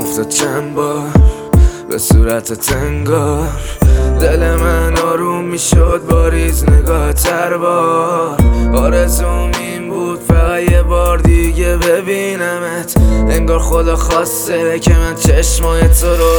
افتاد چند بار به صورت تنگار، دل من آروم میشد با ریز نگاه تر بار. آرزوم این بود فقط یه بار دیگه ببینمت، انگار خدا خواسته که من چشمای تو رو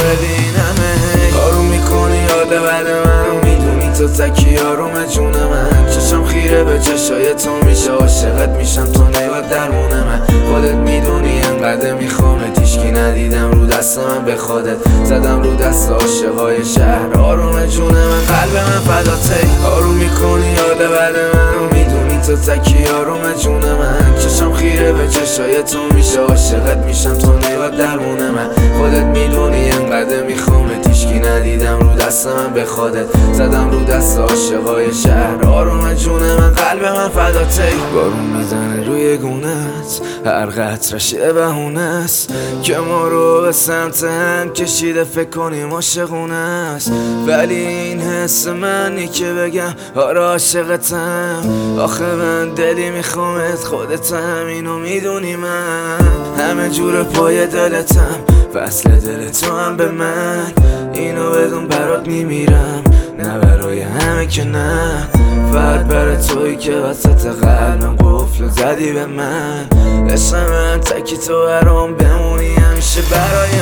ببینمت. آروم میکنی حال بد منو، میدونی تو تکی آروم جون من. چشم خیره به چشای تو میشه، عاشقت میشم تو نگاه درمون من. خودت میدونی انقدر میخوامت، هیچکی ندیدم رو دست من به خودت زدم رو دست عاشقای شهر. آروم جون من، قلب من فداته. آروم میکنی حال بد منو، میدونی تو تکی آروم جون من. چشم خیره به چشای تو میشه، عاشقت میشم تو نگاه درمون من. خودت میدونی انقدر میخوامت، هیچکی ندیدم رو دست من به خودت زدم رو دست عاشقای شهر. آروم جون من، قلب من فداته. بارون میزنه روی گونت، هر قطرش یه بهونست که ما رو به سمت هم کشیده، فکر کنیم عاشقونه است. ولی این حس منی که بگم آره عاشقتم. آخه من دلی میخوامت، خودت هم اینو میدونی. من همه جور پای دلتم، وصل دل تو هم به من. اینو بدون برات میمیرم، نه برای همه که نه، فقط برای تویی که وسط قلبم قفل زدی به من. عشق من تکی تو برام بمونی همیشه برای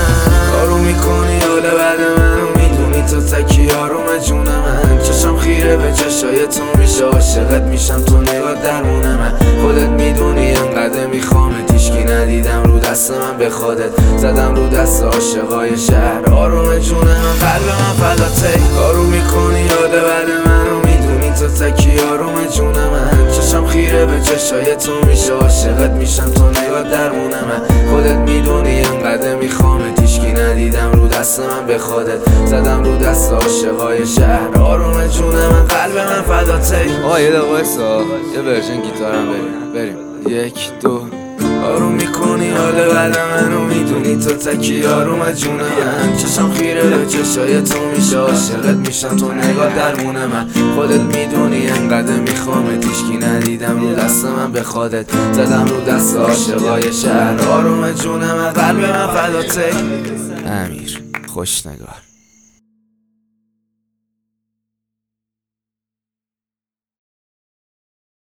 من. آروم میکنی حال بد منو، میدونی تو تکی آروم جون من. چشم خیره به چشای تو میشه، عاشقت میشم تو نگاه درمون من. خودت میدونی انقدر میخوامت، هیچکی ندیدم رو دست من به خودت زدم رو دست عاشقای شهر. آروم جون من، قلب من فداته. آروم میکنی حال بد منو، میدونی تو تکی آروم جون من. چشم خیره به چشای تو میشه، عاشقت میشم تو نگاه درمون من. خودت میدونی انقدر میخوامت، هیچکی ندیدم رو دست من به خودت زدم رو دست عاشقای شهر. آروم جون من، قلب من فداته. یه دقیقه وایسا، یه ورژن گیتارم بریم. یک دو. آروم میکنی حال بد منو، میدونی تو تکی آروم جون من. چشم خیره به چشای تو میشه، عاشقت میشم تو نگاه درمون من. خودت میدونی انقدر میخوامت، هیچکی ندیدم رو دست من به خودت زدم رو دست عاشقای شهر. آروم جون من، قلب من فداته. امیر خوش نگار.